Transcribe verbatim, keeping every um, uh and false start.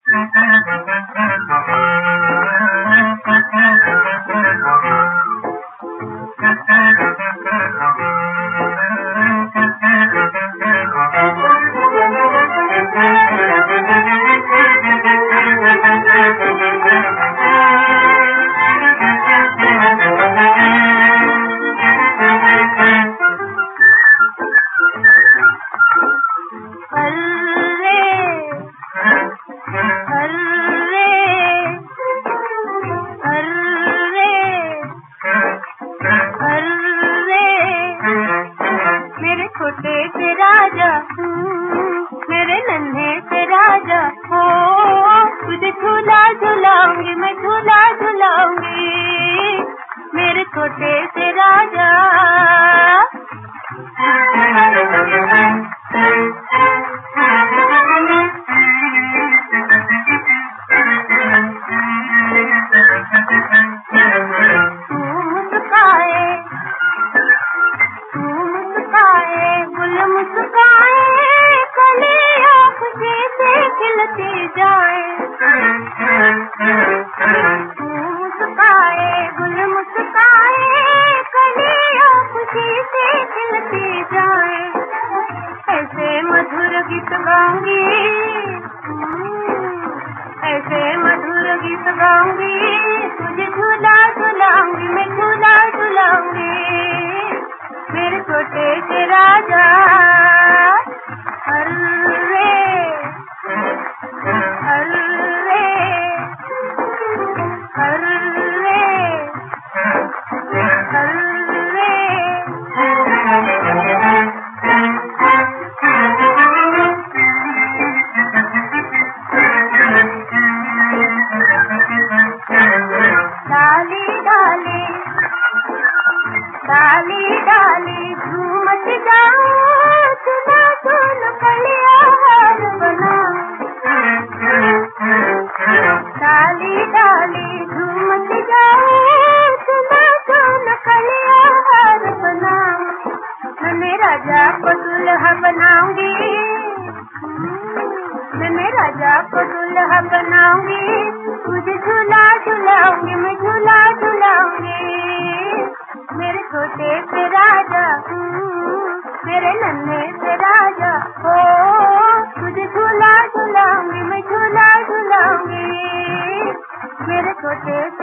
छोटे से राजा मेरे नन्हे से राजा हो, तुझे झूला झूलाऊंगी मैं झूला झूलाऊंगी मेरे छोटे से राजा। गीत गाऊंगी ऐसे मधुर गीत गाऊंगी, तुझे झूला झूलाऊंगी मैं झूला झूलाऊंगी मेरे छोटे से राजा। अरे अरे अरे डाली डाली झूमत जाऊं, सुना सुन कलिया हार बना। डाली डाली झूमत जाऊं, सुना सुन कलिया हार बना। मैं राजा को दुल्हा बनाऊंगी, मैं राजा को दुल्हा बनाऊंगी, तुझे झूला झूलाऊंगी मैं झूला झूलाऊंगी मेरे छोटे से राजा मेरे नन्हे से राजा हो, तुझे झूला झूलाऊंगी मैं झूला झूलाऊंगी मेरे छोटे